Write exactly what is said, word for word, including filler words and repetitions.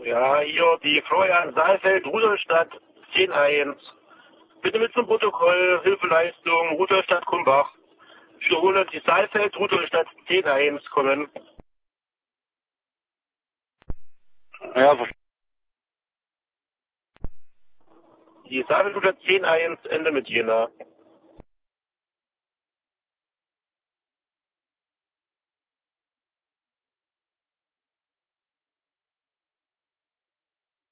Ja, hier die Florian Saalfeld, Rudolstadt zehn eins. Bitte mit zum Protokoll, Hilfeleistung, Rudolstadt Kumbach. Ich wiederhole, die Saalfeld, Rudolstadt zehn eins kommen. Ja, ver- Die Saalfeld, Rudolstadt zehn eins, Ende mit Jena.